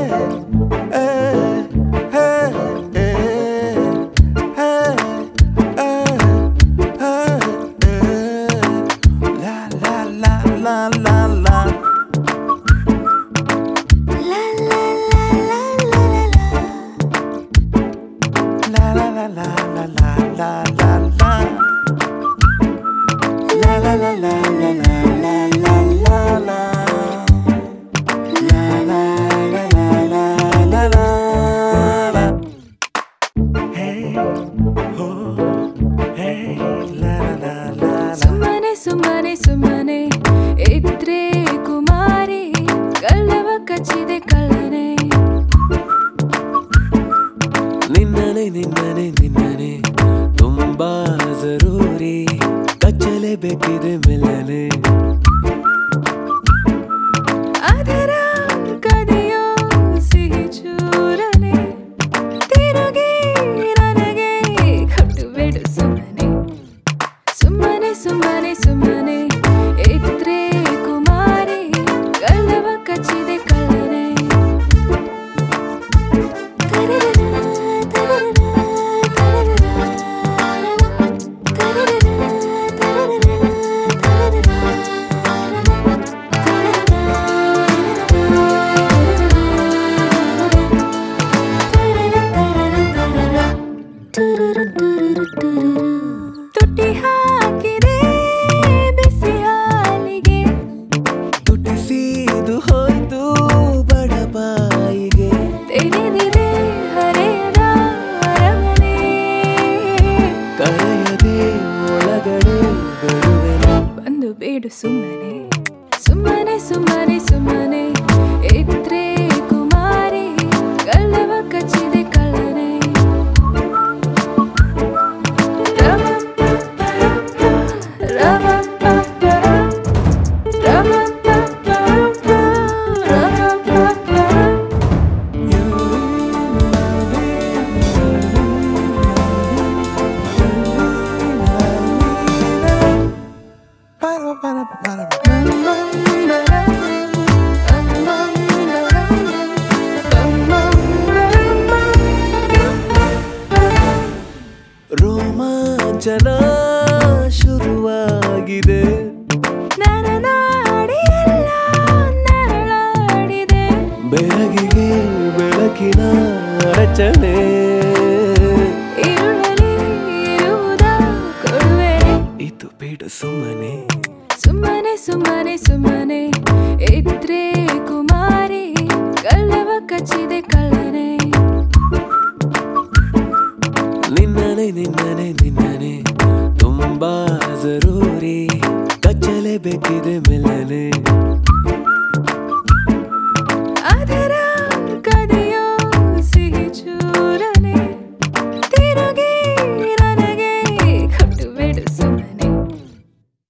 ಸುಮ್ಮನೆ ಸುಮ್ಮನೆ ಇದ್ರೆ ಕುಮಾರಿ ಕಳ್ಳವ ಕಚ್ಚಿದೆ ಕಳ್ಳನೆ ನಿನ್ನನೆ ತುಂಬಾ ಜರೂರಿ ಕಚ್ಚಲೇಬೇಕಿದೆ ಮೆಲ್ಲನೆ ಅದರ ಕದಿಯೋ ಸಿಹಿ ಚೂರನೆ ತಿರುಗಿ ನನಗೆ ಕಟ್ಟುಬೇಡು ಸುಮ್ಮನೆ ಇದ್ರೆ ಕುಮಾರಿ ಕಳ್ಳವ ಕಚ್ಚಿದೆ ಕಳ್ಳನೆ ತುಟಿ ಹಾಕಿದೆ ಬಿಸಿ ಹಾಲಿಗೆ ತುಟಿಸಿದು ಹೋಯ್ತು ಬಡಪಾಯಿಗೆ ತೆರೆದಿದೆ ಹರೆಯದ ಅರಮನೆ ಕರೆಯದೆ ಒಳಗಡೆ ಬರುವೆನು ಬಂದು ಬೇಡು ಸುಮ್ಮನೆ ಇದ್ರೆ ಕುಮಾರಿ ಕಳ್ಳವ ಕಚ್ಚಿದೆ ಕಳ್ಳನೆ ರೋಮಾಂಚನ ಶುರುವಾಗಿದೆ ನನ್ನ ನಾಡಿಯೆಲ್ಲ ನರಳಾಡಿದೆ ಬೆಳಗಿಗೆ ಬೆಳಕಿನ ರಚನೆ ഇരുളಲಿ ಇರುವುದ ಕೊಡುವೆ ಇದು ಬೇಡ ಸುಮ್ಮನೆ ಇದ್ರೆ ಕುಮಾರಿ ಕಳ್ಳವ ಕಚ್ಚಿದೆ ಕಳ್ಳನೆ ನಿನ್ನನೆ ತುಂಬಾ ಜರೂರಿ ಕಚ್ಚಲೇಬೇಕಿದೆ ಮೆಲ್ಲನೆ